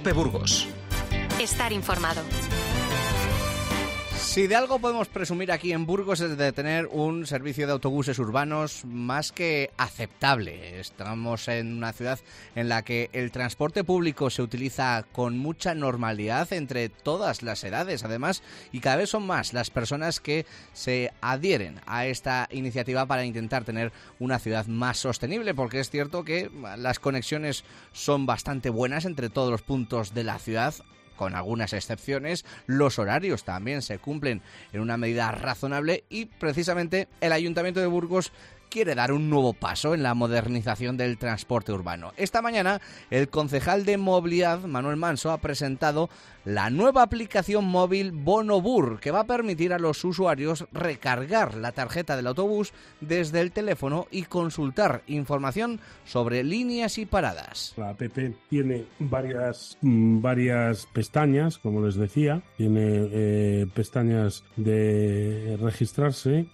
COPE Burgos. Estar informado. Si de algo podemos presumir aquí en Burgos es de tener un servicio de autobuses urbanos más que aceptable. Estamos en una ciudad en la que el transporte público se utiliza con mucha normalidad entre todas las edades, además, y cada vez son más las personas que se adhieren a esta iniciativa para intentar tener una ciudad más sostenible, porque es cierto que las conexiones son bastante buenas entre todos los puntos de la ciudad, con algunas excepciones. Los horarios también se cumplen en una medida razonable y precisamente el Ayuntamiento de Burgos quiere dar un nuevo paso en la modernización del transporte urbano. Esta mañana el concejal de Movilidad, Manuel Manso, ha presentado la nueva aplicación móvil Bonobur, que va a permitir a los usuarios recargar la tarjeta del autobús desde el teléfono y consultar información sobre líneas y paradas. La app tiene varias pestañas, como les decía. Tiene pestañas de registrarse,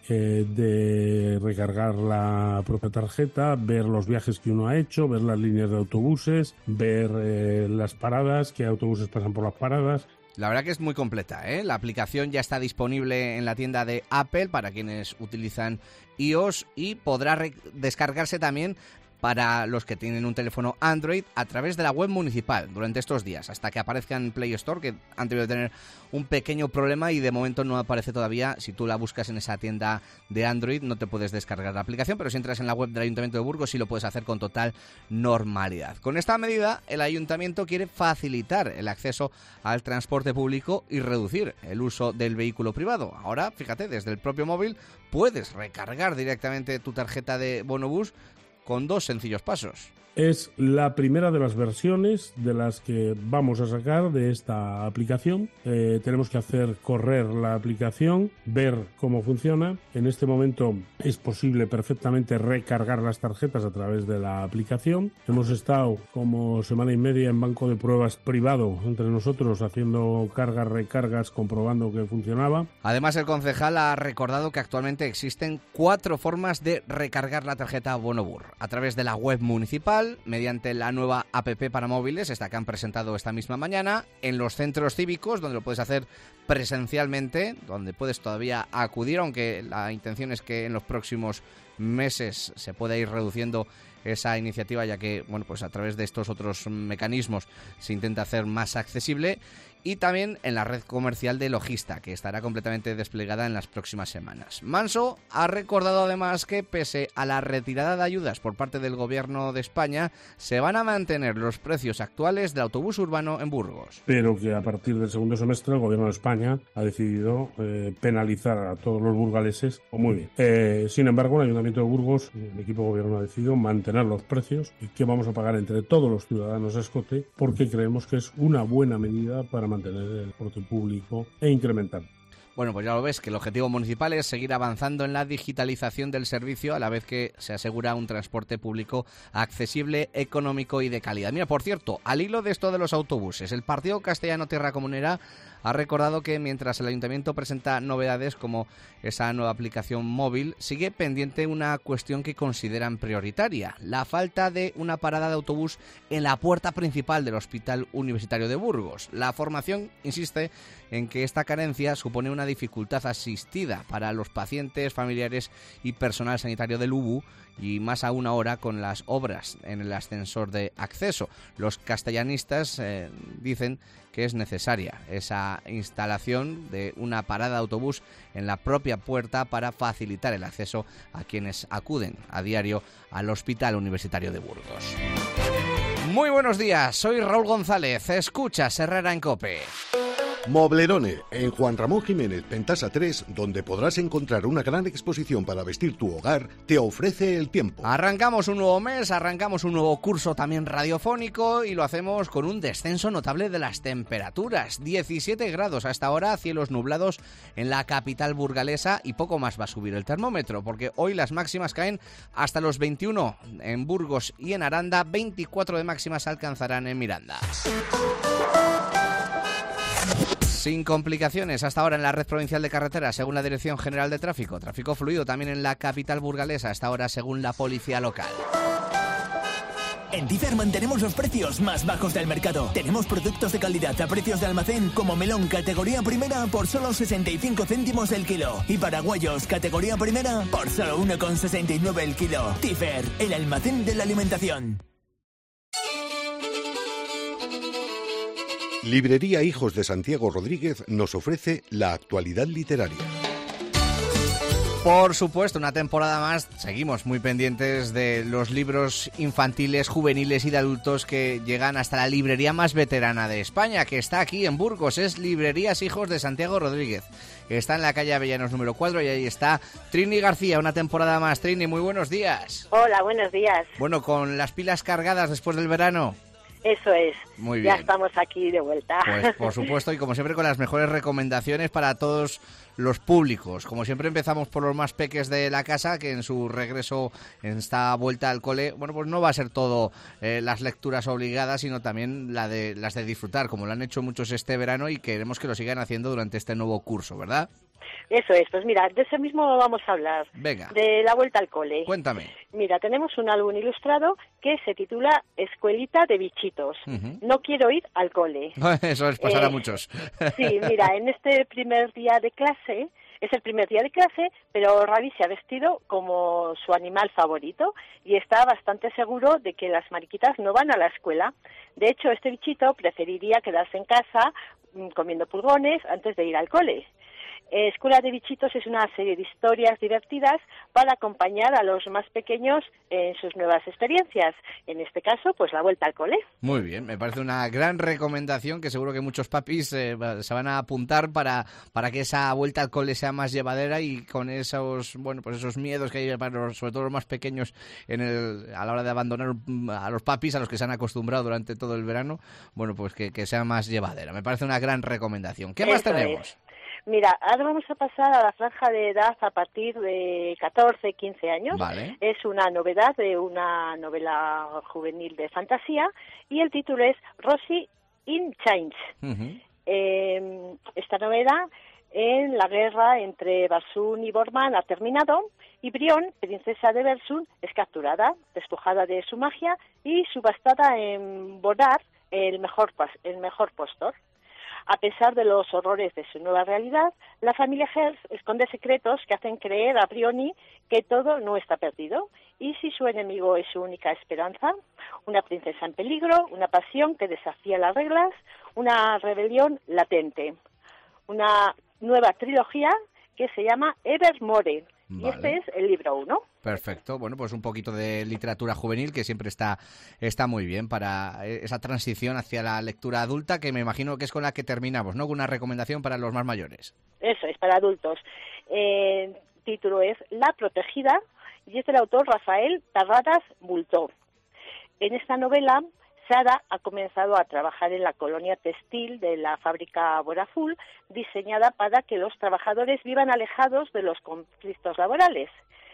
de recargar la propia tarjeta, ver los viajes que uno ha hecho, ver las líneas de autobuses, ver las paradas, qué autobuses pasan por las paradas. La verdad que es muy completa, ¿eh? La aplicación ya está disponible en la tienda de Apple para quienes utilizan iOS y podrá descargarse también para los que tienen un teléfono Android a través de la web municipal durante estos días, hasta que aparezca en Play Store, que han tenido que tener un pequeño problema y de momento no aparece todavía. Si tú la buscas en esa tienda de Android no te puedes descargar la aplicación, pero si entras en la web del Ayuntamiento de Burgos sí lo puedes hacer con total normalidad. Con esta medida el Ayuntamiento quiere facilitar el acceso al transporte público y reducir el uso del vehículo privado. Ahora, fíjate, desde el propio móvil puedes recargar directamente tu tarjeta de Bonobús con 2 sencillos pasos. Es la primera de las versiones de las que vamos a sacar de esta aplicación. Tenemos que hacer correr la aplicación, ver cómo funciona. En este momento es posible perfectamente recargar las tarjetas a través de la aplicación. Hemos estado como semana y media en banco de pruebas privado entre nosotros haciendo cargas, recargas, comprobando que funcionaba. Además, el concejal ha recordado que actualmente existen 4 formas de recargar la tarjeta Bonobur: a través de la web municipal, mediante la nueva app para móviles, esta que han presentado esta misma mañana, en los centros cívicos, donde lo puedes hacer presencialmente, donde puedes todavía acudir, aunque la intención es que en los próximos meses se pueda ir reduciendo esa iniciativa, ya que, bueno, pues a través de estos otros mecanismos se intenta hacer más accesible, y también en la red comercial de Logista, que estará completamente desplegada en las próximas semanas. Manso ha recordado además que pese a la retirada de ayudas por parte del Gobierno de España, se van a mantener los precios actuales del autobús urbano en Burgos. Pero que a partir del segundo semestre el Gobierno de España ha decidido penalizar a todos los burgaleses. Muy bien. Sin embargo, el Ayuntamiento de Burgos, el equipo de Gobierno ha decidido mantener los precios que vamos a pagar entre todos los ciudadanos a escote, porque creemos que es una buena medida para mantener el transporte público e incrementar. Bueno, pues ya lo ves, que el objetivo municipal es seguir avanzando en la digitalización del servicio a la vez que se asegura un transporte público accesible, económico y de calidad. Mira, por cierto, al hilo de esto de los autobuses, el Partido Castellano Tierra Comunera ha recordado que mientras el Ayuntamiento presenta novedades como esa nueva aplicación móvil, sigue pendiente una cuestión que consideran prioritaria: la falta de una parada de autobús en la puerta principal del Hospital Universitario de Burgos. La formación insiste en que esta carencia supone una dificultad asistida para los pacientes, familiares y personal sanitario del UBU, y más aún ahora con las obras en el ascensor de acceso. Los castellanistas dicen que es necesaria esa instalación de una parada de autobús en la propia puerta para facilitar el acceso a quienes acuden a diario al Hospital Universitario de Burgos. Muy buenos días, soy Raúl González, escuchas Herrera en COPE. Moblerone, en Juan Ramón Jiménez, Pentasa 3, donde podrás encontrar una gran exposición para vestir tu hogar, te ofrece el tiempo. Arrancamos un nuevo mes, arrancamos un nuevo curso también radiofónico, y lo hacemos con un descenso notable de las temperaturas. 17 grados hasta ahora, cielos nublados en la capital burgalesa, y poco más va a subir el termómetro, porque hoy las máximas caen hasta los 21 en Burgos y en Aranda, 24 de máximas alcanzarán en Miranda. Sin complicaciones hasta ahora en la red provincial de carreteras, según la Dirección General de Tráfico. Tráfico fluido también en la capital burgalesa hasta ahora, según la policía local. En Tifer mantenemos los precios más bajos del mercado. Tenemos productos de calidad a precios de almacén como melón categoría primera por solo 65 céntimos el kilo y paraguayos categoría primera por solo 1,69 el kilo. Tifer, el almacén de la alimentación. Librería Hijos de Santiago Rodríguez nos ofrece la actualidad literaria. Por supuesto, una temporada más. Seguimos muy pendientes de los libros infantiles, juveniles y de adultos que llegan hasta la librería más veterana de España, que está aquí en Burgos. Es Librerías Hijos de Santiago Rodríguez, que está en la calle Avellanos número 4, y ahí está Trini García, una temporada más. Trini, muy buenos días. Hola, buenos días. Bueno, con las pilas cargadas después del verano. Eso es. Muy bien. Ya estamos aquí de vuelta. Pues por supuesto, y como siempre con las mejores recomendaciones para todos los públicos. Como siempre empezamos por los más peques de la casa, que en su regreso, en esta vuelta al cole, bueno, pues no va a ser todo las lecturas obligadas, sino también las de disfrutar, como lo han hecho muchos este verano y queremos que lo sigan haciendo durante este nuevo curso, ¿verdad? Eso es, pues mira, de eso mismo vamos a hablar. Venga. De la vuelta al cole. Cuéntame. Mira, tenemos un álbum ilustrado que se titula Escuelita de bichitos. No quiero ir al cole. Eso les pasará a muchos. Sí, mira, en este primer día de clase, es el primer día de clase, pero Ravi se ha vestido como su animal favorito y está bastante seguro de que las mariquitas no van a la escuela. De hecho, este bichito preferiría quedarse en casa comiendo pulgones antes de ir al cole. Escuela de Bichitos es una serie de historias divertidas para acompañar a los más pequeños en sus nuevas experiencias. En este caso, pues la vuelta al cole. Muy bien, me parece una gran recomendación que seguro que muchos papis se van a apuntar para que esa vuelta al cole sea más llevadera y con esos, bueno, pues esos miedos que hay para sobre todo los más pequeños a la hora de abandonar a los papis, a los que se han acostumbrado durante todo el verano, bueno, pues que sea más llevadera. Me parece una gran recomendación. ¿Qué más tenemos? Mira, ahora vamos a pasar a la franja de edad a partir de 14, 15 años. Vale. Es una novedad de una novela juvenil de fantasía y el título es Rosie in Chains. Esta novela, en la guerra entre Barsoom y Borman, ha terminado y Brion, princesa de Barsoom, es capturada, despojada de su magia y subastada en Bodar, el mejor postor. A pesar de los horrores de su nueva realidad, la familia Hearst esconde secretos que hacen creer a Briony que todo no está perdido. ¿Y si su enemigo es su única esperanza? Una princesa en peligro, una pasión que desafía las reglas, una rebelión latente. Una nueva trilogía que se llama Evermore. Vale. Y este es el libro 1. Perfecto. Bueno, pues un poquito de literatura juvenil que siempre está muy bien para esa transición hacia la lectura adulta, que me imagino que es con la que terminamos, ¿no? Con una recomendación para los más mayores. Eso es, para adultos. El título es La protegida y es del autor Rafael Terradas Bultó. En esta novela, Sara ha comenzado a trabajar en la colonia textil de la fábrica Boraful, diseñada para que los trabajadores vivan alejados de los conflictos laborales.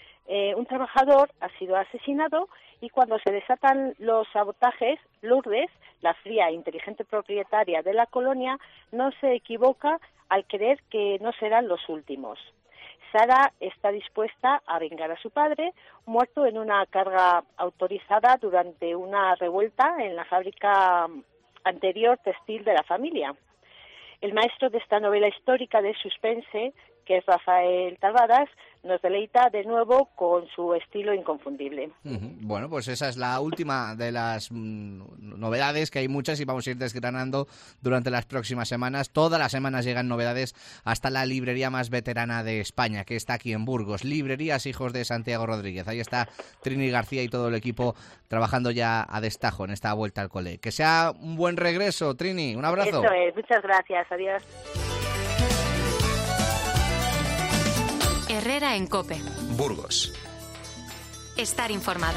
Un trabajador ha sido asesinado y cuando se desatan los sabotajes, Lourdes, la fría e inteligente propietaria de la colonia, no se equivoca al creer que no serán los últimos. Sara está dispuesta a vengar a su padre, muerto en una carga autorizada durante una revuelta en la fábrica anterior textil de la familia. El maestro de esta novela histórica de suspense, que es Rafael Terradas, nos deleita de nuevo con su estilo inconfundible. Bueno, pues esa es la última de las novedades, que hay muchas y vamos a ir desgranando durante las próximas semanas. Todas las semanas llegan novedades hasta la librería más veterana de España, que está aquí en Burgos. Librerías Hijos de Santiago Rodríguez. Ahí está Trini García y todo el equipo trabajando ya a destajo en esta vuelta al cole. Que sea un buen regreso, Trini. Un abrazo. Eso es. Muchas gracias. Adiós. Herrera en COPE. Burgos. Estar informado.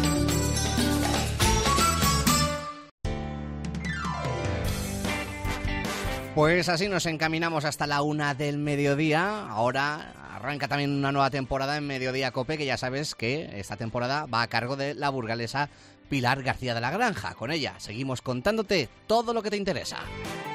Pues así nos encaminamos hasta la 1 del mediodía. Ahora arranca también una nueva temporada en Mediodía COPE, que ya sabes que esta temporada va a cargo de la burgalesa Pilar García de la Granja. Con ella seguimos contándote todo lo que te interesa.